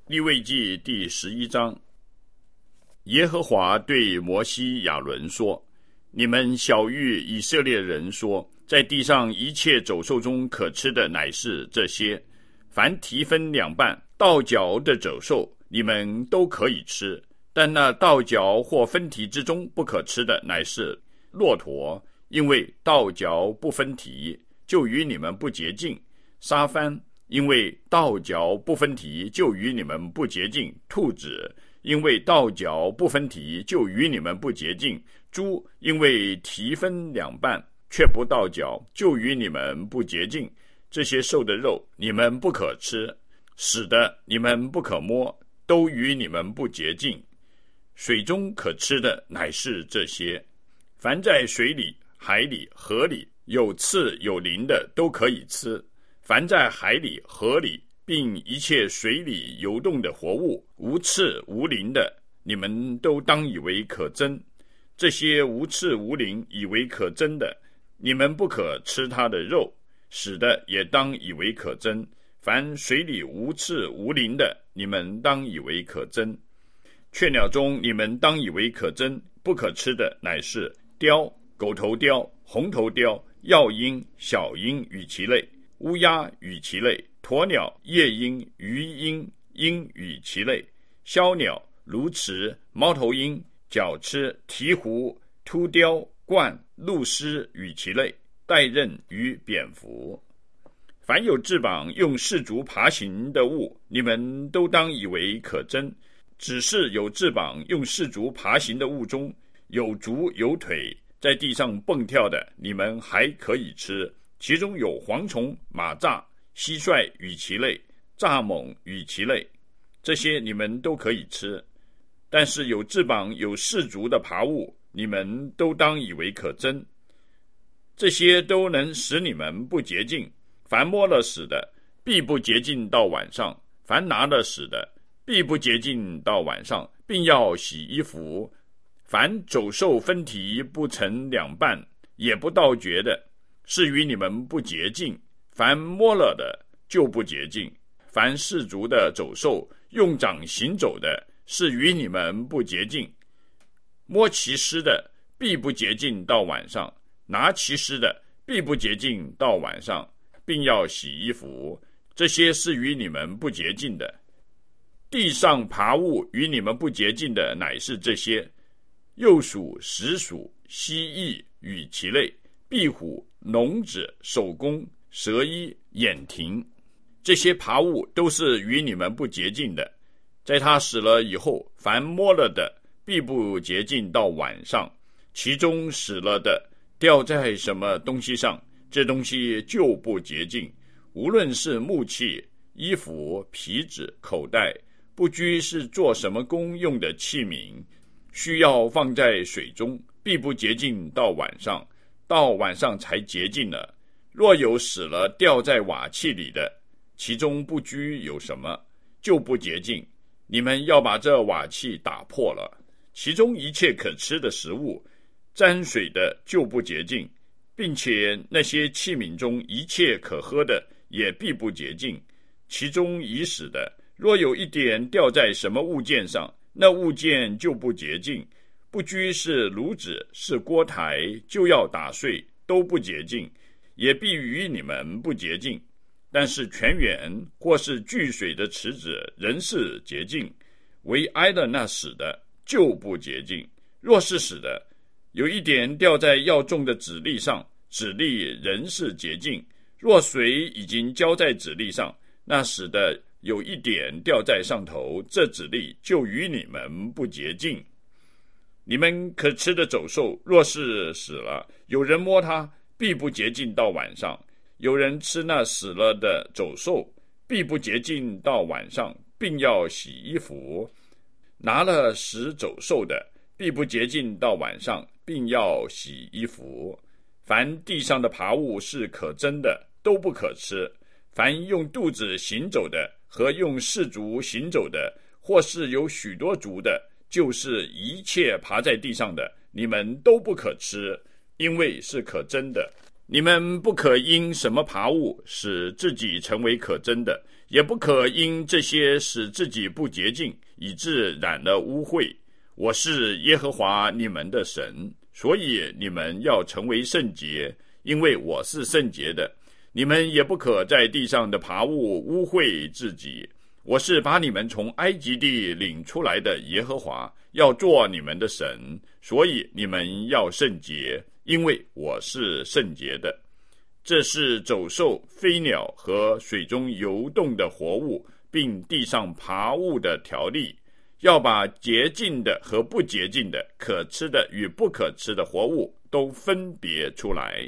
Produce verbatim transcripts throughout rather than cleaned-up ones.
利未记第十一章，耶和华对摩西亚伦说：你们晓谕以色列人说，在地上一切走兽中可吃的乃是这些，凡蹄分两半倒嚼的走兽，你们都可以吃，但那倒嚼或分蹄之中不可吃的乃是骆驼，因为倒嚼不分蹄，就与你们不洁净；沙番，因为倒嚼不分蹄，就与你们不洁净；兔子，因为倒嚼不分蹄，就与你们不洁净；猪，因为蹄分两半却不倒嚼，就与你们不洁净。这些兽的肉你们不可吃，死的你们不可摸，都与你们不洁净。水中可吃的乃是这些，凡在水里、海里、河里有刺有鳞的都可以吃，凡在海里、河里并一切水里游动的活物，无刺无鳞的，你们都当以为可憎。这些无刺无鳞以为可憎的，你们不可吃它的肉，死的也当以为可憎。凡水里无刺无鳞的，你们当以为可憎。雀鸟中你们当以为可憎，不可吃的乃是雕、狗头雕、红头雕、药鹰、小鹰与其类，乌鸦与其类，鸵鸟、夜鹰、鱼鹰、鹰与其类，枭鸟、鸬鹚、猫头鹰、角鸱、鹈鹕、秃雕、鹳、鹭鸶与其类，带刃与蝙蝠。凡有翅膀用四足爬行的物，你们都当以为可憎，只是有翅膀用四足爬行的物中，有足有腿在地上蹦跳的，你们还可以吃，其中有蝗虫、马蚱、蟋蟀与其类，蚱蜢与其类，这些你们都可以吃。但是有翅膀有四足的爬物，你们都当以为可憎，这些都能使你们不洁净。凡摸了死的，必不洁净到晚上；凡拿了死的，必不洁净到晚上，并要洗衣服。凡走兽分蹄不成两半，也不倒嚼的，是与你们不洁净；凡摸了的，就不洁净。凡四足的走兽用掌行走的，是与你们不洁净。摸其尸的，必不洁净到晚上；拿其尸的，必不洁净到晚上，并要洗衣服，这些是与你们不洁净的。地上爬物与你们不洁净的乃是这些：鼬鼠、石鼠、蜥蜴与其类，壁虎、聋子、守宫、蛇衣、眼蜓，这些爬物都是与你们不洁净的。在它死了以后，凡摸了的，必不洁净到晚上，其中死了的掉在什么东西上，这东西就不洁净。无论是木器、衣服、皮子、口袋，不拘是做什么功用的器皿，需要放在水中，必不洁净到晚上，到晚上才洁净了。若有死了掉在瓦器里的，其中不拘有什么，就不洁净。你们要把这瓦器打破了，其中一切可吃的食物沾水的就不洁净，并且那些器皿中一切可喝的也必不洁净。其中已死的，若有一点掉在什么物件上，那物件就不洁净，不拘是炉子是锅台，就要打碎，都不洁净，也必与你们不洁净。但是泉源或是聚水的池子仍是洁净，唯挨了那死的就不洁净。若是死的，有一点掉在要种的籽粒上，籽粒仍是洁净。若水已经浇在籽粒上，那死的有一点掉在上头，这籽粒就与你们不洁净。你们可吃的走兽，若是死了，有人摸它，必不洁净到晚上；有人吃那死了的走兽，必不洁净到晚上，并要洗衣服。拿了死走兽的，必不洁净到晚上，并要洗衣服。凡地上的爬物是可憎的，都不可吃。凡用肚子行走的和用四足行走的，或是有许多足的，就是一切爬在地上的，你们都不可吃，因为是可憎的。你们不可因什么爬物使自己成为可憎的， 也不可因这些使自己不洁净，以致染了污秽。我是耶和华你们的神，所以你们要成为圣洁，因为我是圣洁的。你们也不可在地上的爬物污秽自己。我是把你们从埃及地领出来的耶和华，要做你们的神，所以你们要圣洁，因为我是圣洁的。这是走兽、飞鸟和水中游动的活物，并地上爬物的条例，要把洁净的和不洁净的、可吃的与不可吃的活物都分别出来。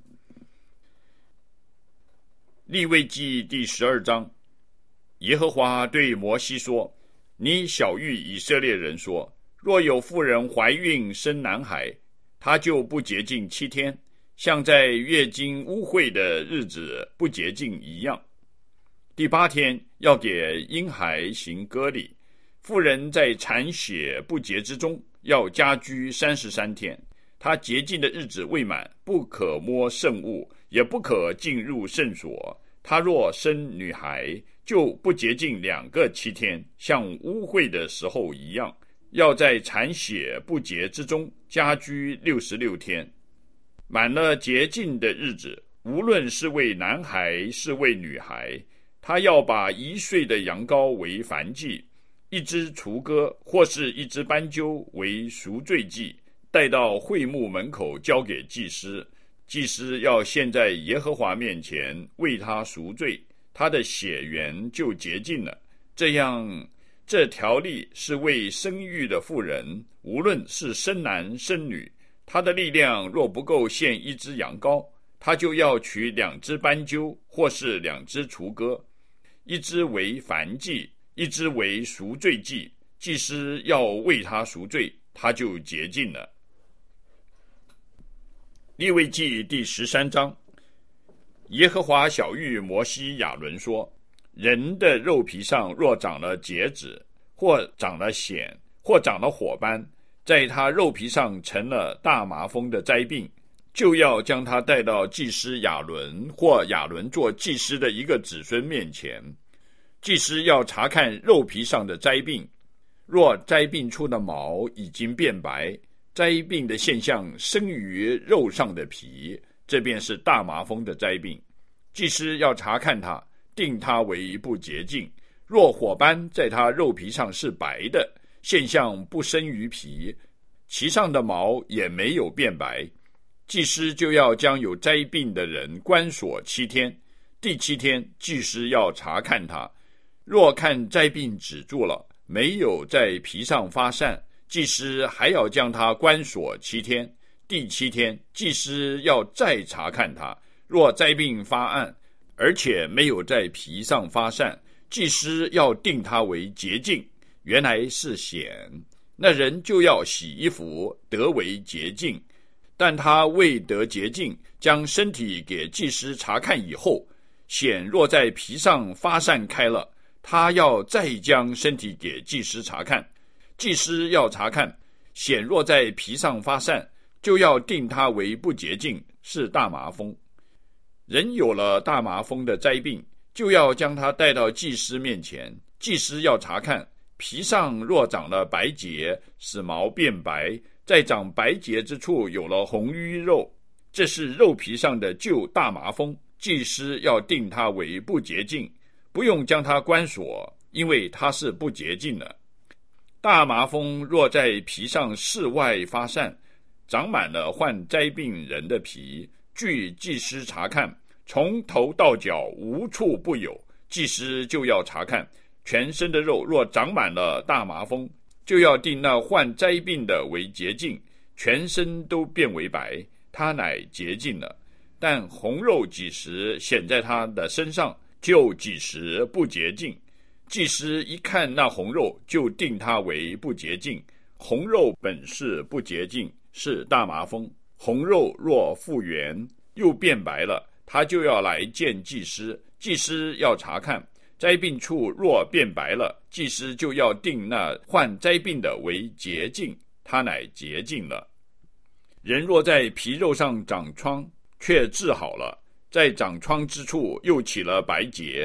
利未记第十二章，耶和华对摩西说：你晓谕以色列人说，若有妇人怀孕生男孩，她就不洁净七天，像在月经污秽的日子不洁净一样。第八天要给婴孩行割礼。妇人在产血不洁之中，要家居三十三天。她洁净的日子未满，不可摸圣物，也不可进入圣所。她若生女孩，就不洁净两个七天，像污秽的时候一样，要在产血不洁之中家居六十六天。满了洁净的日子，无论是为男孩是为女孩，他要把一岁的羊羔为燔祭，一只雏鸽或是一只斑鸠为赎罪祭，带到会幕门口交给祭司。祭司要献在耶和华面前，为他赎罪，他的血源就洁净了。这样，这条例是为生育的妇人，无论是生男生女，他的力量若不够献一只羊羔，他就要取两只斑鸠或是两只雏鸽，一只为燔祭，一只为赎罪祭，祭司要为他赎罪，他就洁净了。利未记第十三章，耶和华晓谕摩西亚伦说，人的肉皮上若长了疖子，或长了癣，或长了火斑，在他肉皮上成了大麻风的灾病，就要将他带到祭司亚伦或亚伦做祭司的一个子孙面前。祭司要查看肉皮上的灾病，若灾病出的毛已经变白，灾病的现象生于肉上的皮，这便是大麻风的灾病。祭司要查看他，定他为不洁净。若火斑在他肉皮上是白的，现象不生于皮，其上的毛也没有变白，祭司就要将有灾病的人关锁七天。第七天，祭司要查看他，若看灾病止住了，没有在皮上发散，祭司还要将他关锁七天。第七天，祭司要再查看他，若灾病发暗，而且没有在皮上发散，祭司要定他为洁净，原来是癣，那人就要洗衣服，得为洁净。但他未得洁净，将身体给祭司查看以后，癣若在皮上发散开了，他要再将身体给祭司查看。祭司要查看，癣若在皮上发散，就要定他为不洁净，是大麻风。人有了大麻风的灾病，就要将他带到祭司面前。祭司要查看，皮上若长了白结，使毛变白，在长白结之处有了红瘀肉，这是肉皮上的旧大麻风。祭司要定他为不洁净，不用将他关锁，因为他是不洁净的。大麻风若在皮上室外发散，长满了患灾病人的皮，据祭司查看，从头到脚无处不有，祭司就要查看，全身的肉若长满了大麻风，就要定那患灾病的为洁净，全身都变为白，他乃洁净了。但红肉几时显在他的身上，就几时不洁净。祭司一看那红肉，就定他为不洁净。红肉本是不洁净，是大麻风。红肉若复原，又变白了，他就要来见祭司。祭司要查看，灾病处若变白了，祭司就要定那患灾病的为洁净，他乃洁净了。人若在皮肉上长疮，却治好了，在长疮之处又起了白结，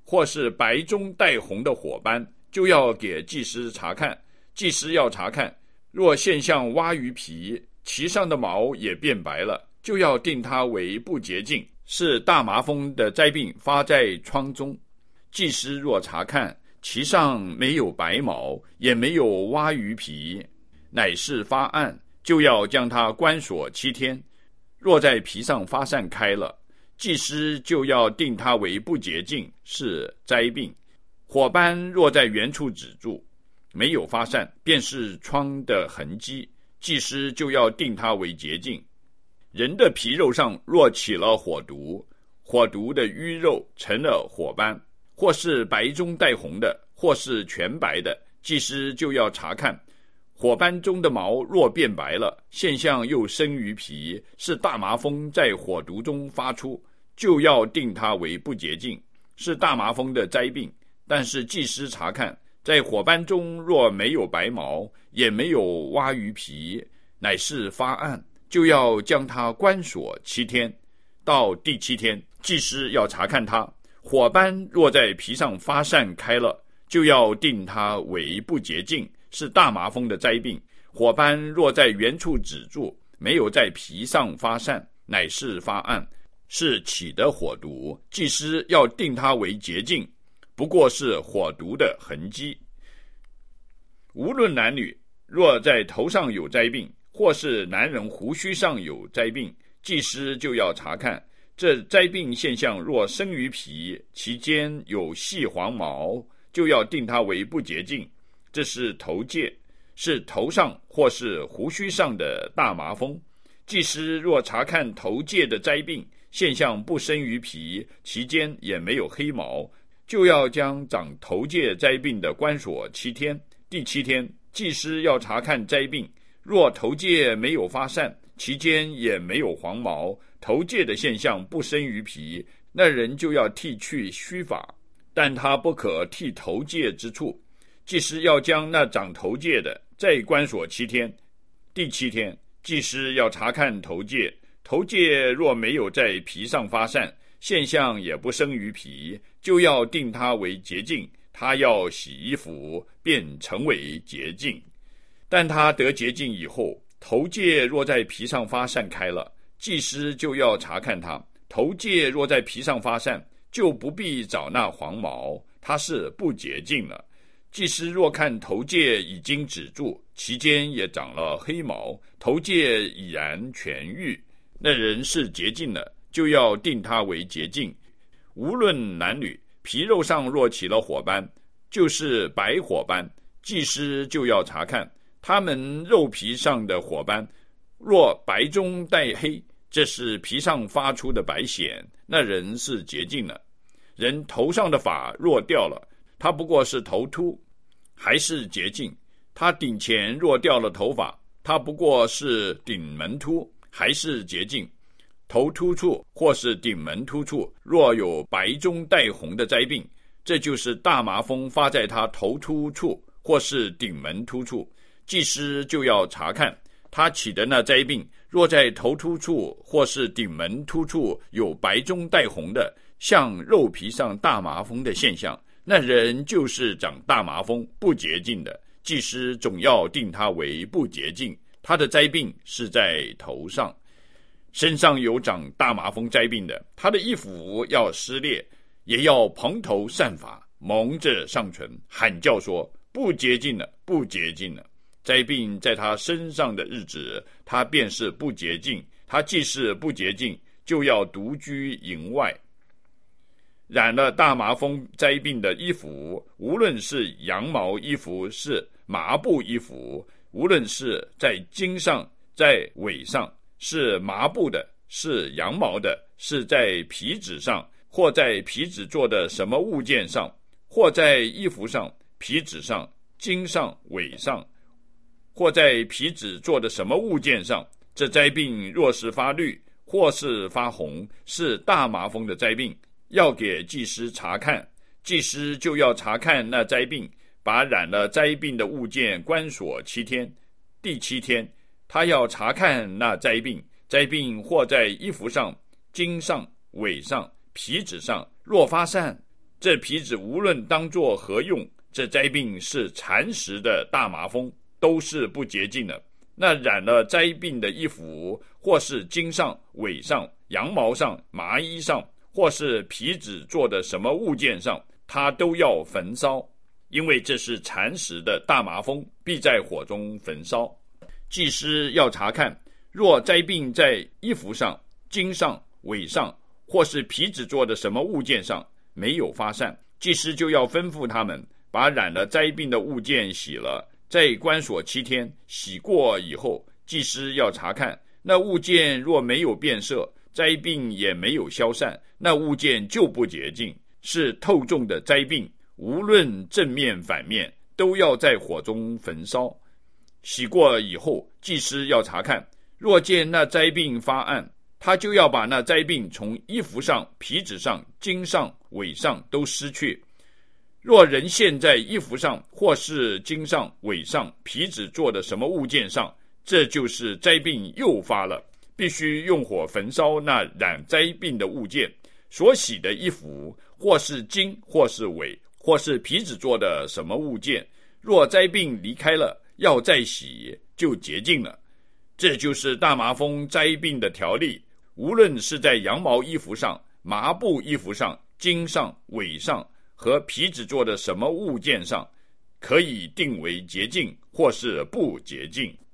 或是白中带红的火斑，就要给祭司查看。祭司要查看，若现象蛙鱼皮，其上的毛也变白了，就要定它为不洁净，是大麻风的灾病发在疮中。祭司若查看，其上没有白毛，也没有蛙鱼皮，乃是发暗，就要将它关锁七天。若在皮上发散开了，祭司就要定它为不洁净，是灾病。火斑若在原处止住，没有发散，便是疮的痕迹，祭司就要定它为洁净。人的皮肉上若起了火毒，火毒的淤肉成了火斑，或是白中带红的，或是全白的，祭司就要查看。火斑中的毛若变白了，现象又生于皮，是大麻风在火毒中发出，就要定它为不洁净，是大麻风的灾病。但是祭司查看，在火斑中若没有白毛，也没有蛙鱼皮，乃是发暗，就要将它关锁七天。到第七天，祭司要查看它，火斑若在皮上发散开了，就要定它为不洁净，是大麻风的灾病。火斑若在原处止住，没有在皮上发散，乃是发暗，是起的火毒，祭司要定它为洁净，不过是火毒的痕迹。无论男女，若在头上有灾病，或是男人胡须上有灾病，祭司就要查看。这灾病现象若生于皮，其间有细黄毛，就要定它为不洁净，这是头疥，是头上或是胡须上的大麻风。祭司若查看头疥的灾病现象不生于皮，其间也没有黑毛，就要将长头疥灾病的关锁七天。第七天，祭司要查看灾病，若头疥没有发散，其间也没有黄毛，头疥的现象不生于皮，那人就要剃去须发，但他不可剃头疥之处。祭司要将那长头疥的再关锁七天。第七天，祭司要查看头疥，头疥若没有在皮上发散，现象也不生于皮，就要定它为洁净。他要洗衣服，便成为洁净。但他得洁净以后，头疥若在皮上发散开了，祭司就要查看它。头疥若在皮上发散，就不必找那黄毛，它是不洁净了。祭司若看头疥已经止住，其间也长了黑毛，头疥已然痊愈，那人是洁净了，就要定他为洁净。无论男女，皮肉上若起了火斑，就是白火斑，祭司就要查看。他们肉皮上的火斑若白中带黑，这是皮上发出的白癣，那人是洁净了。人头上的发若掉了，他不过是头秃，还是洁净。他顶前若掉了头发，他不过是顶门秃，还是洁净。头秃处或是顶门秃处若有白中带红的灾病，这就是大麻风发在他头秃处或是顶门秃处，祭司就要查看。他起的那灾病若在头秃处或是顶门秃处有白中带红的，像肉皮上大麻风的现象，那人就是长大麻风不洁净的，祭司总要定他为不洁净，他的灾病是在头上。身上有长大麻风灾病的，他的衣服要撕裂，也要蓬头散发，蒙着上唇，喊叫说不洁净了，不洁净了。灾病在他身上的日子，他便是不洁净，他既是不洁净，就要独居营外。染了大麻风灾病的衣服，无论是羊毛衣服，是麻布衣服，无论是在襟上在尾上，是麻布的，是羊毛的，是在皮纸上，或在皮纸做的什么物件上，或在衣服上、皮纸上、襟上、尾上，或在皮纸做的什么物件上，这灾病若是发绿，或是发红，是大麻风的灾病，要给祭司查看。祭司就要查看那灾病，把染了灾病的物件关锁七天。第七天，他要查看那灾病，灾病或在衣服上、襟上、尾上、皮纸上，若发散， 这皮子无论当作何用，这灾病是蚕食的大麻风，都是不洁净的。那染了灾病的衣服，或是经上、尾上、羊毛上、麻衣上，或是皮子做的什么物件上，它都要焚烧，因为这是蚕食的大麻风，必在火中焚烧。祭司要查看，若灾病在衣服上、经上、尾上，或是皮子做的什么物件上没有发散，祭司就要吩咐他们把染了灾病的物件洗了，在关锁七天，洗过以后，祭司要查看，那物件若没有变色，灾病也没有消散，那物件就不洁净，是透重的灾病，无论正面反面，都要在火中焚烧。洗过以后，祭司要查看，若见那灾病发暗，他就要把那灾病从衣服上、皮子上、经上、尾上都撕去。若人陷在衣服上，或是经上、尾上、皮子做的什么物件上，这就是灾病又发了，必须用火焚烧那染灾病的物件。所洗的衣服，或是经，或是尾，或是皮子做的什么物件，若灾病离开了，要再洗，就洁净了。这就是大麻风灾病的条例，无论是在羊毛衣服上、麻布衣服上、经上、尾上和皮子做的什么物件上，可以定为洁净或是不洁净。